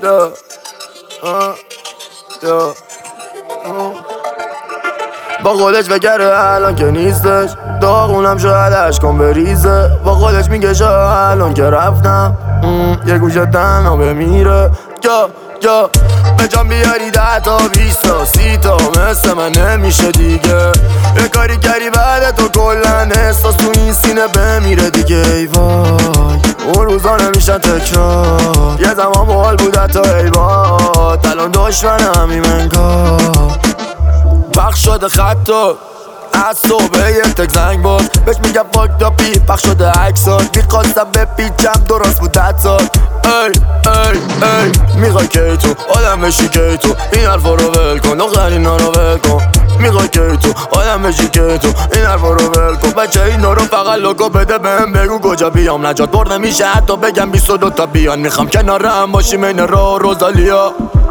یا یا با خودش بگره الان که نیستش، داغونم شاید اشکام بریزه. با خودش میگه شاید الان که رفتم یه گوشه تنها بمیره. یا به جان بیاری 10 تا 20 تا 30 تا مثل من نمیشه دیگه. یه کاری کردی بعد تو کلن احساس تو این سینه بمیره دیگه. ای وای اون روزا نمیشن تکرار، یه زمان باحال بود حتی عیبات، الان دشمنم این منگاه. پخش شده خطا از صبح یه تک زنگ باز، بهش میگم فاک داپی پخش شده عکسات. میخواستم بپیچم درست بود حتی. ای میخوای که تو آدم بشی که تو این حرفا رو ول کن، دختر اینا رو ول کن. میخوای که تو آدم بشی که تو این حرفا رو ول کن. بچه اینا رو فقط لوگو بده بهم بگو کجا بیام، نجات بر نمیشه حتی بگم 22 تا بیان. میخوام کنارم باشیم این راه روزالیا.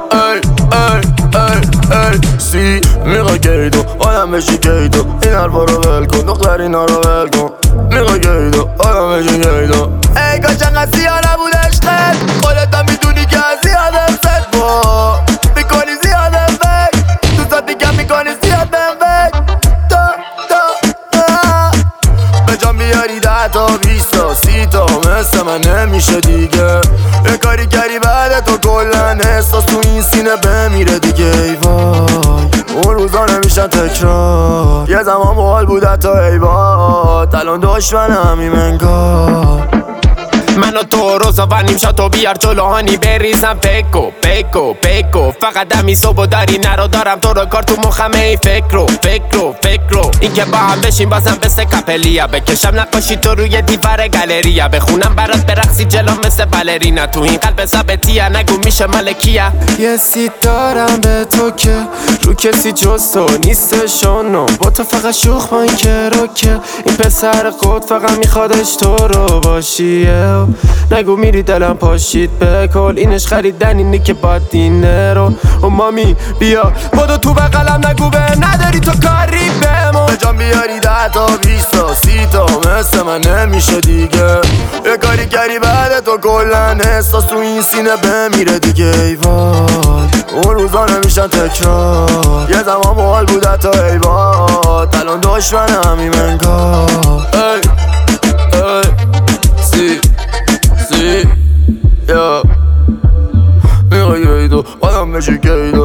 سی میخوای که تو آدم بشی که تو این حرفا رو ول کن، دختر اینا رو ول کن. میخوای که تو آدم بشی که تو ای کاش انقدر سیاه نبود عشقت، خودت هم میدونی که از زیادم زد با میکنی زیادم فکر، تو ذات دیگه میکنی زیادم فکر. به جان بیاری 10 تا 20 تا 30 تا مثل من نمیشه دیگه. یه کاری کردی بعد تو کلن احساس تو این سینه بمیره دیگه. ای وای اون روزا نمیشن تکرار، یه زمان باحال بود حتی عیبات، الان دشمنم این منگاه. من و تو روزا و نیم شاتو بیار جلوهانی بریزم پکو فقط دمی صبح داری نرو دارم تو رو کار تو مخمه. ای فکرو این که با هم بشیم بازم بسته کپلیا، بکشم نقاشی تو روی دیوار گالریا، بخونم برات برقصی جلو مثل بالرینا، تو این قلب ثابتیه نگو میشه مالکیه. یه سید دارم به تو که رو کسی جز تو نیستشونو، با تو فقط شوخ با این که رو که این پسر خود فقط میخوادش تو رو باشیه. نگو میری دلم پاشید بکل، اینش خریدن اینی که با دینه رو. و مامی بیا بادو تو بقلم نگو به نداری تو کاری بمون. به جان بیاری 10 تا 20 تا 30 تا مثل من نمیشه دیگه. یه کاری کردی بعد تو کلن احساس تو این سینه بمیره دیگه. ای وای اون روزا نمیشن تکرار، یه زمان باحال بود حتی عیبات، الان دشمنم این منگاه. سی یا میخوای که تو آدم بشی که